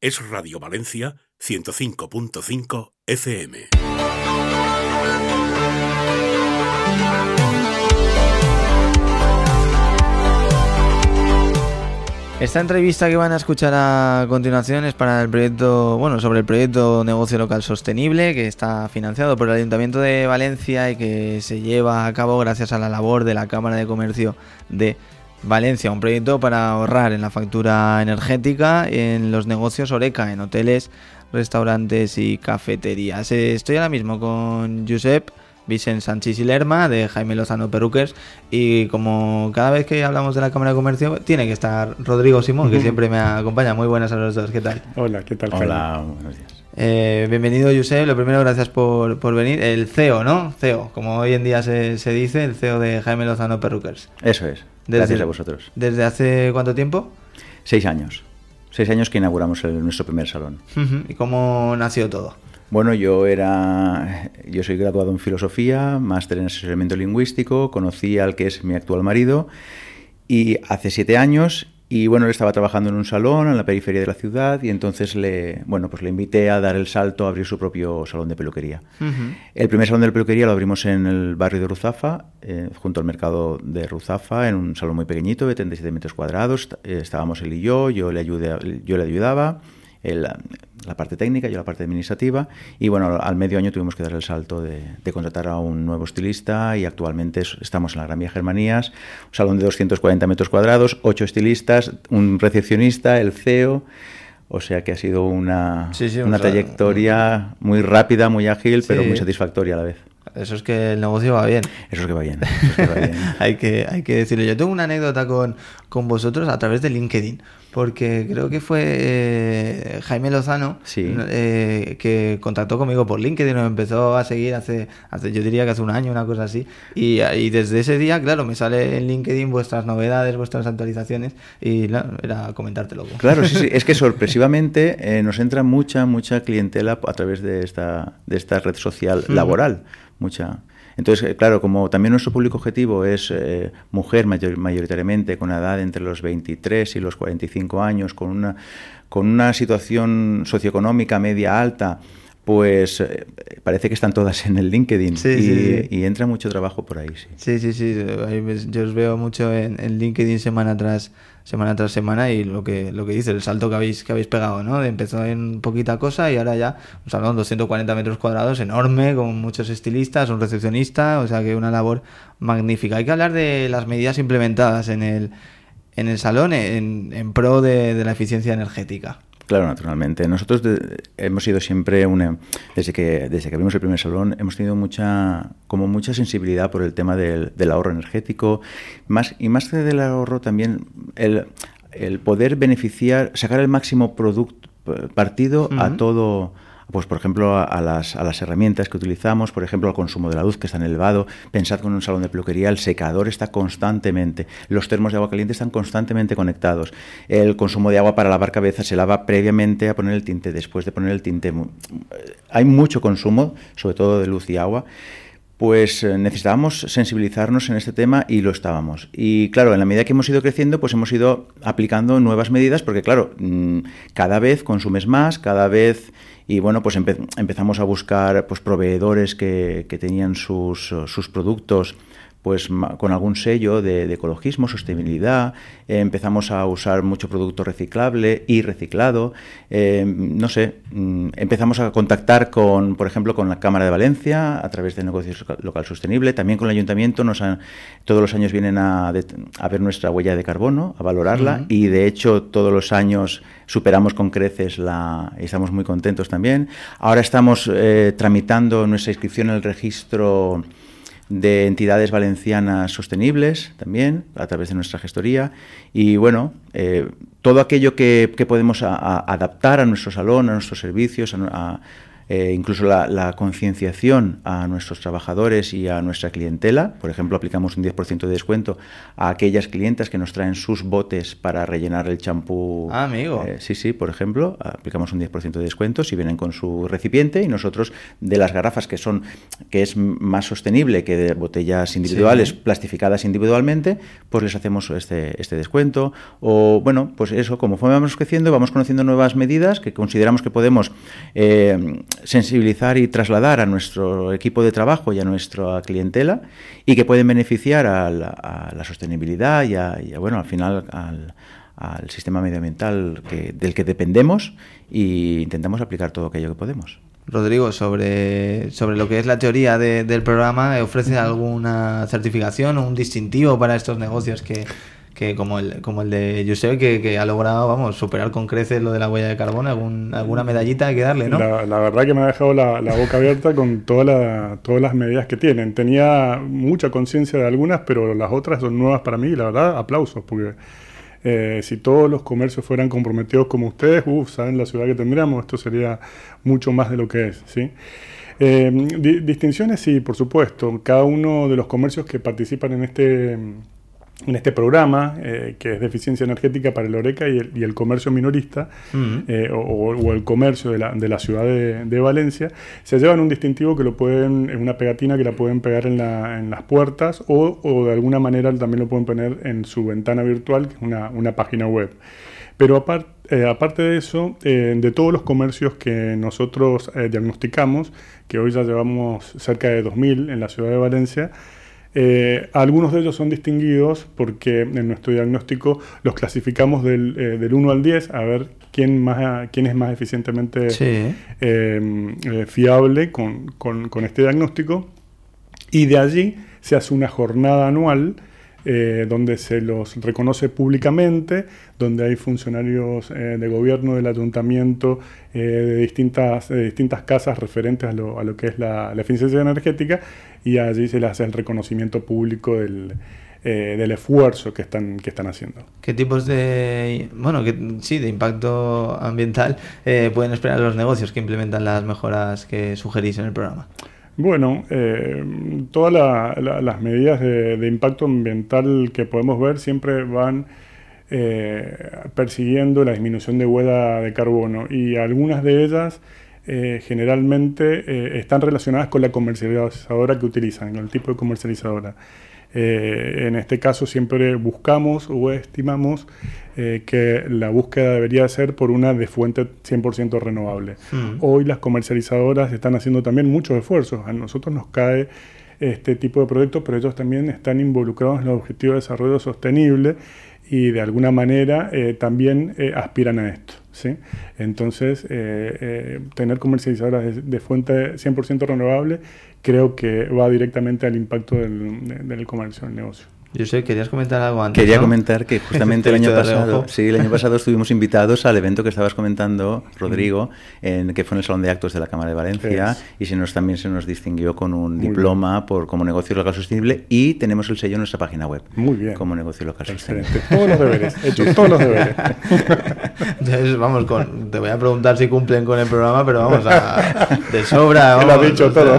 es Radio Valencia 105.5 FM. Esta entrevista que van a escuchar a continuación es para el proyecto, sobre el proyecto Negocio Local Sostenible, que está financiado por el Ayuntamiento de Valencia y que se lleva a cabo gracias a la labor de la Cámara de Comercio de Valencia. Un proyecto para ahorrar en la factura energética en los negocios Horeca, en hoteles, restaurantes y cafeterías. Estoy ahora mismo con Josep Vicent Sanchis y Lerma, de Jaime Lozano Perruquers, y como cada vez que hablamos de la Cámara de Comercio tiene que estar Rodrigo Simón, que siempre me acompaña. Muy buenas a los dos, ¿qué tal? Hola, ¿qué tal? Hola, buenos días. Bienvenido, Josep. Lo primero, gracias por venir. El CEO, ¿no? CEO, como hoy en día se dice, el CEO de Jaime Lozano Perruquers. Eso es, gracias a vosotros. ¿Desde hace cuánto tiempo? 6 años. 6 años que inauguramos nuestro primer salón. ¿Y cómo nació todo? Bueno, yo soy graduado en filosofía, máster en asesoramiento lingüístico, conocí al que es mi actual marido y hace 7 años, y bueno, él estaba trabajando en un salón en la periferia de la ciudad y entonces le invité a dar el salto a abrir su propio salón de peluquería. El primer salón de peluquería lo abrimos en el barrio de Ruzafa, junto al mercado de Ruzafa, en un salón muy pequeñito de 37 metros cuadrados. Estábamos él y yo le ayudaba. La parte técnica, yo la parte administrativa, y bueno, al medio año tuvimos que dar el salto de contratar a un nuevo estilista y actualmente estamos en la Gran Vía Germanías, un salón de 240 metros cuadrados, 8 estilistas, un recepcionista, el CEO, o sea que ha sido una trayectoria muy rápida, muy ágil, pero muy satisfactoria a la vez. Eso es que el negocio va bien. Eso es que va bien. hay que decirlo. Yo tengo una anécdota con vosotros a través de LinkedIn, porque creo que fue Jaime Lozano que contactó conmigo por LinkedIn, nos empezó a seguir hace yo diría que hace un año, una cosa así, y desde ese día, claro, me sale en LinkedIn vuestras novedades, vuestras actualizaciones, y era comentártelo. Claro, sí, es que sorpresivamente nos entra mucha clientela a través de esta red social laboral. Mucha. Entonces, claro, como también nuestro público objetivo es mujer mayoritariamente, con edad entre los 23 y los 45 años, con una situación socioeconómica media alta, pues parece que están todas en el LinkedIn y entra mucho trabajo por ahí. Sí. Yo os veo mucho en LinkedIn semana tras semana, y lo que dice, el salto que habéis pegado, ¿no? Empezó en poquita cosa y ahora ya un salón 240 metros cuadrados enorme, con muchos estilistas, un recepcionista, o sea que una labor magnífica. Hay que hablar de las medidas implementadas en el salón en pro de la eficiencia energética. Claro, naturalmente. Nosotros hemos sido siempre desde que abrimos el primer salón, hemos tenido mucha sensibilidad por el tema del ahorro energético, más que del ahorro también el poder sacar el máximo partido a todo. Pues por ejemplo a las herramientas que utilizamos, por ejemplo al consumo de la luz, que está en elevado. Pensad que en un salón de peluquería el secador está constantemente, los termos de agua caliente están constantemente conectados, el consumo de agua para lavar cabeza se lava previamente a poner el tinte, después de poner el tinte. Hay mucho consumo, sobre todo de luz y agua. Pues necesitábamos sensibilizarnos en este tema y lo estábamos. Y claro, en la medida que hemos ido creciendo, pues hemos ido aplicando nuevas medidas, porque claro, cada vez consumes más, cada vez. Y bueno, pues empezamos a buscar pues proveedores que tenían sus productos pues con algún sello de ecologismo, sostenibilidad. Empezamos a usar mucho producto reciclable y reciclado. Empezamos a contactar por ejemplo, con la Cámara de Valencia a través de Negocio Local Sostenible. También con el Ayuntamiento todos los años vienen a ver nuestra huella de carbono, a valorarla, y de hecho todos los años superamos con creces y estamos muy contentos también. Ahora estamos tramitando nuestra inscripción en el registro de entidades valencianas sostenibles también, a través de nuestra gestoría, y bueno, todo aquello que podemos adaptar a nuestro salón, a nuestros servicios, incluso la concienciación a nuestros trabajadores y a nuestra clientela. Por ejemplo, aplicamos un 10% de descuento a aquellas clientas que nos traen sus botes para rellenar el champú. Ah, amigo. Sí, por ejemplo, aplicamos un 10% de descuento si vienen con su recipiente, y nosotros de las garrafas que es más sostenible que de botellas individuales, plastificadas individualmente, pues les hacemos este descuento. O bueno, pues eso, como vamos creciendo, vamos conociendo nuevas medidas que consideramos que podemos sensibilizar y trasladar a nuestro equipo de trabajo y a nuestra clientela, y que pueden beneficiar a la sostenibilidad y al final al sistema medioambiental del que dependemos, y intentamos aplicar todo aquello que podemos. Rodrigo, sobre lo que es la teoría del programa, ¿ofrece alguna certificación o un distintivo para estos negocios que como el de Josep, que ha logrado, vamos, superar con creces lo de la huella de carbono? Alguna medallita hay que darle, ¿no? La verdad que me ha dejado la boca abierta con todas las medidas que tienen. Tenía mucha conciencia de algunas, pero las otras son nuevas para mí, y la verdad, aplausos, porque si todos los comercios fueran comprometidos como ustedes, ¿saben la ciudad que tendríamos? Esto sería mucho más de lo que es, ¿sí? Distinciones, sí, por supuesto. Cada uno de los comercios que participan en este programa, que es de eficiencia energética para el Horeca y el comercio minorista, o el comercio de la ciudad de Valencia, se llevan un distintivo que lo pueden, en una pegatina que la pueden pegar en las puertas, o de alguna manera también lo pueden poner en su ventana virtual, que es una página web. Pero aparte de eso, de todos los comercios que nosotros diagnosticamos, que hoy ya llevamos cerca de 2.000 en la ciudad de Valencia, algunos de ellos son distinguidos porque en nuestro diagnóstico los clasificamos del 1 al 10, a ver quién es más eficientemente fiable con este diagnóstico, y de allí se hace una jornada anual donde se los reconoce públicamente, donde hay funcionarios de gobierno, del ayuntamiento, de distintas casas referentes a lo que es la eficiencia energética, y allí se les hace el reconocimiento público del esfuerzo que están haciendo. ¿Qué tipos de impacto ambiental pueden esperar los negocios que implementan las mejoras que sugerís en el programa? Bueno, todas las medidas de impacto ambiental que podemos ver siempre van persiguiendo la disminución de huella de carbono, y algunas de ellas generalmente están relacionadas con la comercializadora que utilizan, con el tipo de comercializadora. En este caso siempre buscamos o estimamos que la búsqueda debería ser por una de fuente 100% renovable. Hoy las comercializadoras están haciendo también muchos esfuerzos. A nosotros nos cae este tipo de proyectos, pero ellos también están involucrados en los objetivos de desarrollo sostenible, y de alguna manera también aspiran a esto, ¿sí? Entonces, tener comercializadoras de fuente 100% renovable creo que va directamente al impacto del comercio, del negocio. Josep, ¿querías comentar algo antes? Quería ¿no? comentar que justamente el año pasado estuvimos invitados al evento que estabas comentando, Rodrigo, que fue en el Salón de Actos de la Cámara de Valencia, y también se nos distinguió con un diploma como negocio local sostenible, y tenemos el sello en nuestra página web. Muy bien. Como negocio local sostenible. Todos los deberes, hechos todos los deberes. Entonces, te voy a preguntar si cumplen con el programa, pero de sobra. Lo has dicho todo.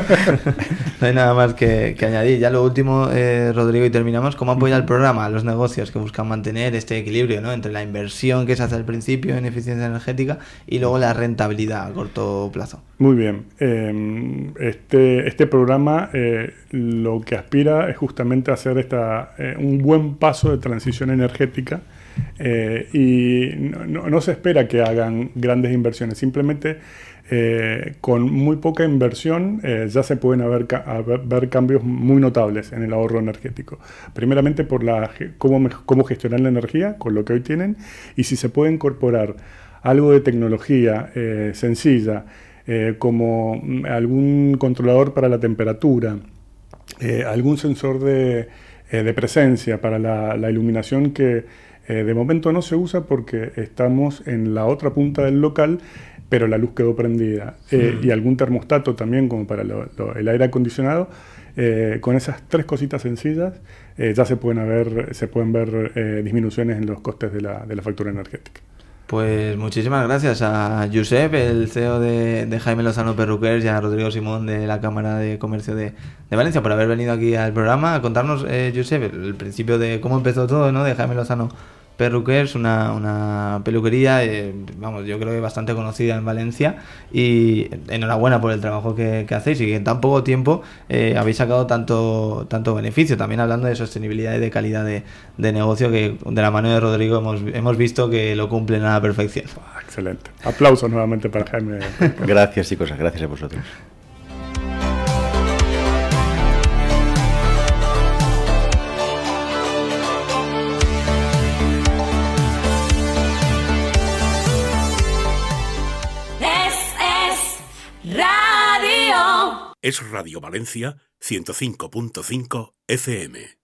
No hay nada más que añadir. Ya lo último, Rodrigo, y terminamos. ¿Cómo apoya el programa a los negocios que buscan mantener este equilibrio, ¿no?, entre la inversión que se hace al principio en eficiencia energética y luego la rentabilidad a corto plazo? Muy bien. Este programa lo que aspira es justamente a hacer un buen paso de transición energética, y no se espera que hagan grandes inversiones. Simplemente con muy poca inversión ya se pueden ver cambios muy notables en el ahorro energético. Primeramente por cómo gestionar la energía con lo que hoy tienen, y si se puede incorporar algo de tecnología sencilla, como algún controlador para la temperatura, algún sensor de presencia para la iluminación, que de momento no se usa porque estamos en la otra punta del local, pero la luz quedó prendida, y algún termostato también como para el aire acondicionado. Con esas tres cositas sencillas ya se pueden ver disminuciones en los costes de la factura energética. Pues muchísimas gracias a Josep, el CEO de Jaime Lozano Perruquers, y a Rodrigo Simón de la Cámara de Comercio de Valencia por haber venido aquí al programa a contarnos, Josep, el principio de cómo empezó todo, ¿no? De Jaime Lozano Perruquers, una peluquería, vamos, yo creo que bastante conocida en Valencia, y enhorabuena por el trabajo que hacéis y que en tan poco tiempo habéis sacado tanto beneficio, también hablando de sostenibilidad y de calidad de negocio, que de la mano de Rodrigo hemos visto que lo cumplen a la perfección. Excelente. Aplausos nuevamente para Jaime. Gracias, chicos, gracias a vosotros. Es Radio Valencia 105.5 FM.